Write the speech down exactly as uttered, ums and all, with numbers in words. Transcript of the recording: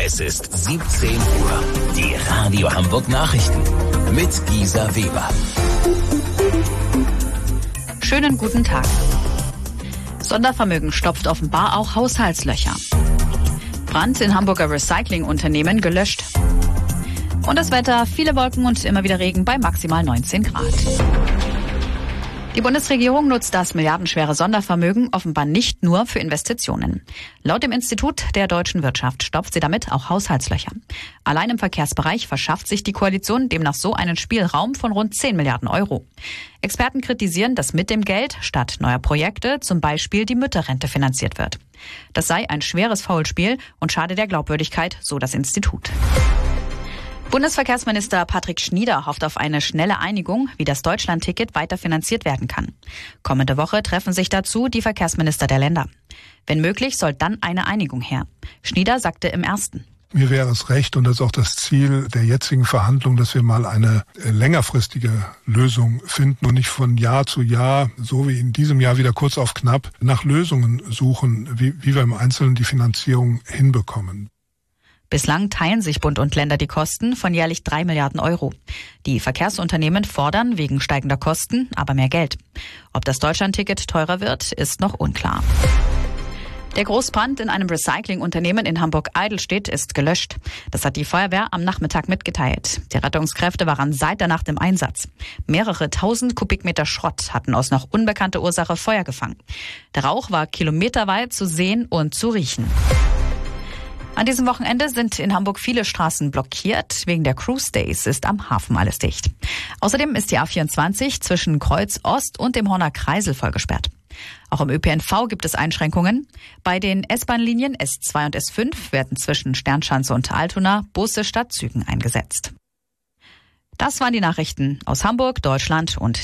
Es ist siebzehn Uhr. Die Radio Hamburg Nachrichten mit Gisa Weber. Schönen guten Tag. Sondervermögen stopft offenbar auch Haushaltslöcher. Brand in Hamburger Recyclingunternehmen gelöscht. Und das Wetter, viele Wolken und immer wieder Regen bei maximal neunzehn Grad. Die Bundesregierung nutzt das milliardenschwere Sondervermögen offenbar nicht nur für Investitionen. Laut dem Institut der deutschen Wirtschaft stopft sie damit auch Haushaltslöcher. Allein im Verkehrsbereich verschafft sich die Koalition demnach so einen Spielraum von rund zehn Milliarden Euro. Experten kritisieren, dass mit dem Geld statt neuer Projekte zum Beispiel die Mütterrente finanziert wird. Das sei ein schweres Faulspiel und schade der Glaubwürdigkeit, so das Institut. Bundesverkehrsminister Patrick Schnieder hofft auf eine schnelle Einigung, wie das Deutschlandticket weiter finanziert werden kann. Kommende Woche treffen sich dazu die Verkehrsminister der Länder. Wenn möglich, soll dann eine Einigung her. Schnieder sagte im Ersten: Mir wäre es recht, und das ist auch das Ziel der jetzigen Verhandlungen, dass wir mal eine längerfristige Lösung finden und nicht von Jahr zu Jahr, so wie in diesem Jahr wieder kurz auf knapp, nach Lösungen suchen, wie, wie wir im Einzelnen die Finanzierung hinbekommen. Bislang teilen sich Bund und Länder die Kosten von jährlich drei Milliarden Euro. Die Verkehrsunternehmen fordern wegen steigender Kosten aber mehr Geld. Ob das Deutschlandticket teurer wird, ist noch unklar. Der Großbrand in einem Recyclingunternehmen in Hamburg-Eidelstedt ist gelöscht. Das hat die Feuerwehr am Nachmittag mitgeteilt. Die Rettungskräfte waren seit der Nacht im Einsatz. Mehrere tausend Kubikmeter Schrott hatten aus noch unbekannter Ursache Feuer gefangen. Der Rauch war kilometerweit zu sehen und zu riechen. An diesem Wochenende sind in Hamburg viele Straßen blockiert. Wegen der Cruise Days ist am Hafen alles dicht. Außerdem ist die A vierundzwanzig zwischen Kreuz Ost und dem Horner Kreisel vollgesperrt. Auch im Ö P N V gibt es Einschränkungen. Bei den S-Bahn-Linien S zwei und S fünf werden zwischen Sternschanze und Altona Busse statt Zügen eingesetzt. Das waren die Nachrichten aus Hamburg, Deutschland und